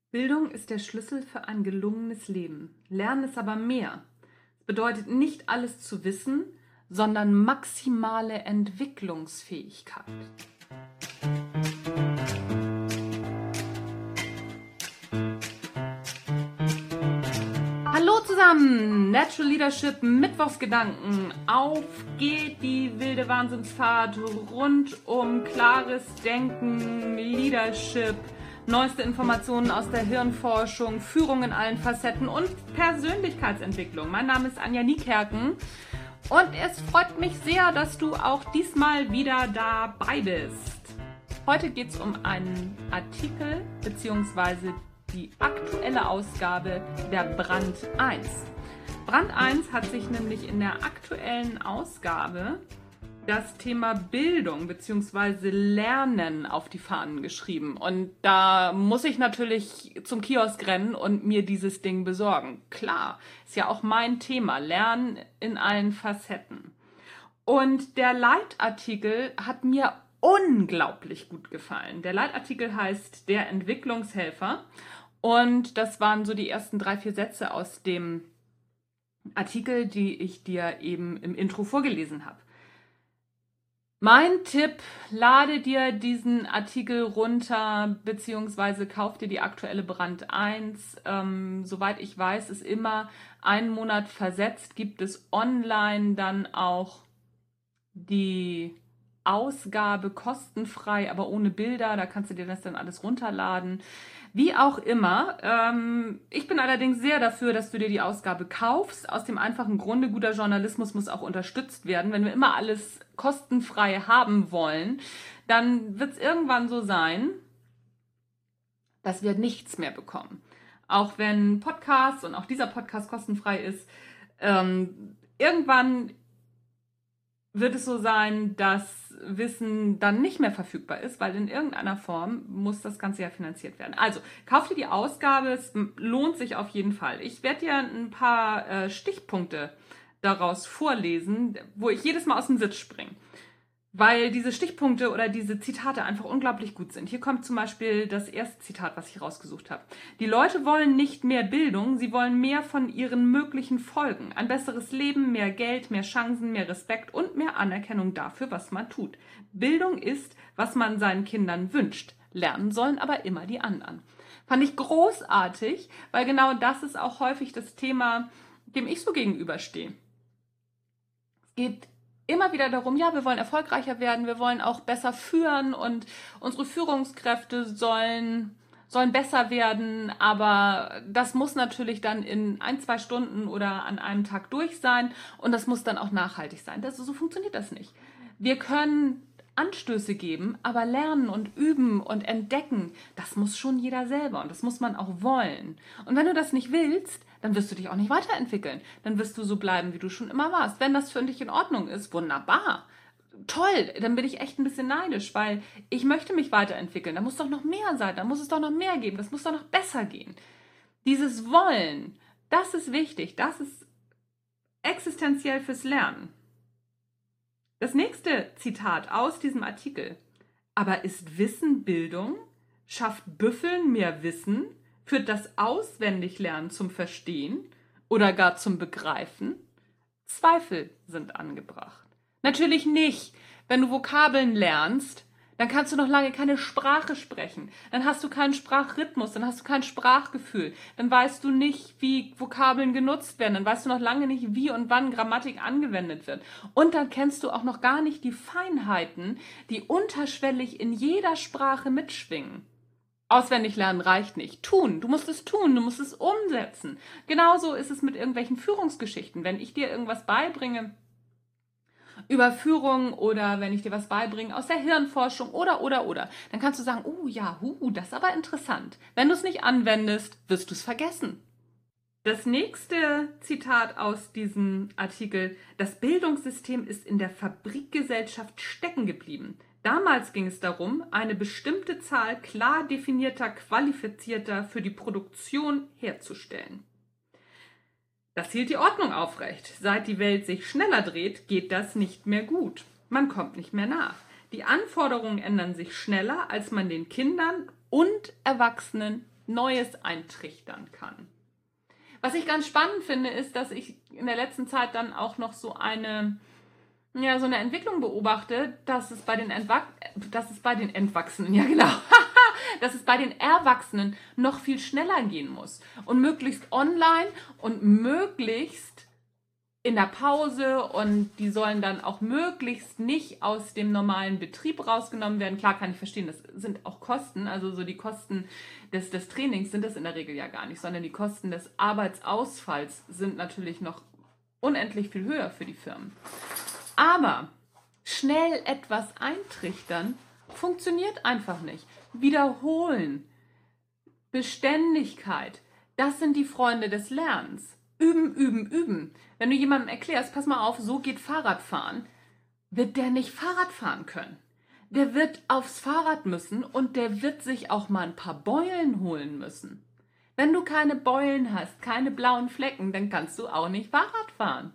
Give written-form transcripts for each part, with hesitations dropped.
Bildung ist der Schlüssel für ein gelungenes Leben. Lernen ist aber mehr. Es bedeutet nicht alles zu wissen, sondern maximale Entwicklungsfähigkeit. Hallo zusammen, Natural Leadership Mittwochsgedanken. Auf geht die wilde Wahnsinnsfahrt rund um klares Denken, Leadership, neueste Informationen aus der Hirnforschung, Führung in allen Facetten und Persönlichkeitsentwicklung. Mein Name ist Anja Niekerken und es freut mich sehr, dass du auch diesmal wieder dabei bist. Heute geht es um einen Artikel bzw. die aktuelle Ausgabe der Brand 1. Brand 1 hat sich nämlich in der aktuellen Ausgabe das Thema Bildung bzw. Lernen auf die Fahnen geschrieben. Und da muss ich natürlich zum Kiosk rennen und mir dieses Ding besorgen. Klar, ist ja auch mein Thema, Lernen in allen Facetten. Und der Leitartikel hat mir unglaublich gut gefallen. Der Leitartikel heißt Der Entwicklungshelfer. Und das waren so die ersten 3-4 Sätze aus dem Artikel, die ich dir eben im Intro vorgelesen habe. Mein Tipp, lade dir diesen Artikel runter, beziehungsweise kauf dir die aktuelle Brand 1. Soweit ich weiß, ist immer einen Monat versetzt, gibt es online dann auch die Ausgabe kostenfrei, aber ohne Bilder, da kannst du dir das dann alles runterladen. Wie auch immer, ich bin allerdings sehr dafür, dass du dir die Ausgabe kaufst, aus dem einfachen Grunde, guter Journalismus muss auch unterstützt werden. Wenn wir immer alles kostenfrei haben wollen, dann wird es irgendwann so sein, dass wir nichts mehr bekommen. Auch wenn Podcasts und auch dieser Podcast kostenfrei ist, irgendwann wird es so sein, dass Wissen dann nicht mehr verfügbar ist, weil in irgendeiner Form muss das Ganze ja finanziert werden. Also, kauf dir die Ausgabe, es lohnt sich auf jeden Fall. Ich werde dir ein paar Stichpunkte daraus vorlesen, wo ich jedes Mal aus dem Sitz springe, weil diese Stichpunkte oder diese Zitate einfach unglaublich gut sind. Hier kommt zum Beispiel das erste Zitat, was ich rausgesucht habe. Die Leute wollen nicht mehr Bildung, sie wollen mehr von ihren möglichen Folgen. Ein besseres Leben, mehr Geld, mehr Chancen, mehr Respekt und mehr Anerkennung dafür, was man tut. Bildung ist, was man seinen Kindern wünscht. Lernen sollen aber immer die anderen. Fand ich großartig, weil genau das ist auch häufig das Thema, dem ich so gegenüberstehe. Es geht immer wieder darum, ja, wir wollen erfolgreicher werden, wir wollen auch besser führen und unsere Führungskräfte sollen besser werden, aber das muss natürlich dann in 1-2 Stunden oder an einem Tag durch sein und das muss dann auch nachhaltig sein. So funktioniert das nicht. Wir können Anstöße geben, aber lernen und üben und entdecken, das muss schon jeder selber und das muss man auch wollen. Und wenn du das nicht willst, dann wirst du dich auch nicht weiterentwickeln. Dann wirst du so bleiben, wie du schon immer warst. Wenn das für dich in Ordnung ist, wunderbar. Toll, dann bin ich echt ein bisschen neidisch, weil ich möchte mich weiterentwickeln. Da muss doch noch mehr sein, da muss es doch noch mehr geben, das muss doch noch besser gehen. Dieses Wollen, das ist wichtig, das ist existenziell fürs Lernen. Das nächste Zitat aus diesem Artikel. Aber ist Wissen Bildung? Schafft Büffeln mehr Wissen? Führt das Auswendiglernen zum Verstehen oder gar zum Begreifen? Zweifel sind angebracht. Natürlich nicht. Wenn du Vokabeln lernst, dann kannst du noch lange keine Sprache sprechen. Dann hast du keinen Sprachrhythmus, dann hast du kein Sprachgefühl. Dann weißt du nicht, wie Vokabeln genutzt werden. Dann weißt du noch lange nicht, wie und wann Grammatik angewendet wird. Und dann kennst du auch noch gar nicht die Feinheiten, die unterschwellig in jeder Sprache mitschwingen. Auswendig lernen reicht nicht. Tun, du musst es tun, du musst es umsetzen. Genauso ist es mit irgendwelchen Führungsgeschichten. Wenn ich dir irgendwas beibringe über Führung oder wenn ich dir was beibringe aus der Hirnforschung oder, dann kannst du sagen, oh ja, das ist aber interessant. Wenn du es nicht anwendest, wirst du es vergessen. Das nächste Zitat aus diesem Artikel: Das Bildungssystem ist in der Fabrikgesellschaft stecken geblieben. Damals ging es darum, eine bestimmte Zahl klar definierter Qualifizierter für die Produktion herzustellen. Das hielt die Ordnung aufrecht. Seit die Welt sich schneller dreht, geht das nicht mehr gut. Man kommt nicht mehr nach. Die Anforderungen ändern sich schneller, als man den Kindern und Erwachsenen Neues eintrichtern kann. Was ich ganz spannend finde, ist, dass ich in der letzten Zeit dann auch noch so eine Entwicklung beobachte, dass es bei den Entwachsenen, ja genau, dass es bei den Erwachsenen noch viel schneller gehen muss und möglichst online und möglichst in der Pause, und die sollen dann auch möglichst nicht aus dem normalen Betrieb rausgenommen werden. Klar, kann ich verstehen, das sind auch Kosten, also so die Kosten des Trainings sind das in der Regel ja gar nicht, sondern die Kosten des Arbeitsausfalls sind natürlich noch unendlich viel höher für die Firmen. Aber schnell etwas eintrichtern funktioniert einfach nicht. Wiederholen, Beständigkeit, das sind die Freunde des Lernens. Üben, üben, üben. Wenn du jemandem erklärst, pass mal auf, so geht Fahrradfahren, wird der nicht Fahrrad fahren können. Der wird aufs Fahrrad müssen und der wird sich auch mal ein paar Beulen holen müssen. Wenn du keine Beulen hast, keine blauen Flecken, dann kannst du auch nicht Fahrrad fahren.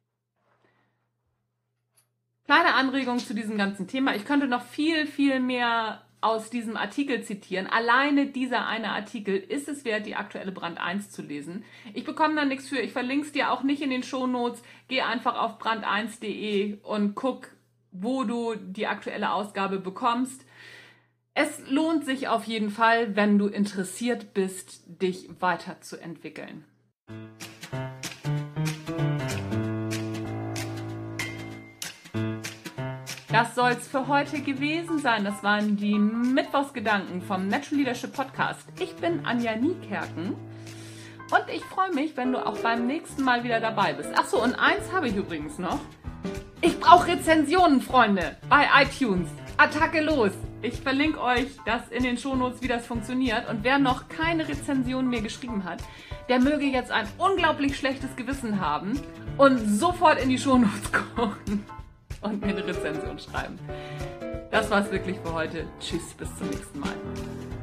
Kleine Anregung zu diesem ganzen Thema. Ich könnte noch viel, viel mehr aus diesem Artikel zitieren. Alleine dieser eine Artikel ist es wert, die aktuelle Brand 1 zu lesen. Ich bekomme da nichts für. Ich verlinke es dir auch nicht in den Shownotes. Geh einfach auf brand1.de und guck, wo du die aktuelle Ausgabe bekommst. Es lohnt sich auf jeden Fall, wenn du interessiert bist, dich weiterzuentwickeln. Das soll es für heute gewesen sein. Das waren die Mittwochsgedanken vom Natural Leadership Podcast. Ich bin Anja Niekerken und ich freue mich, wenn du auch beim nächsten Mal wieder dabei bist. Achso, und eins habe ich übrigens noch. Ich brauche Rezensionen, Freunde, bei iTunes. Attacke los! Ich verlinke euch das in den Shownotes, wie das funktioniert. Und wer noch keine Rezension mehr geschrieben hat, der möge jetzt ein unglaublich schlechtes Gewissen haben und sofort in die Shownotes gucken und mir eine Rezension schreiben. Das war's wirklich für heute. Tschüss, bis zum nächsten Mal.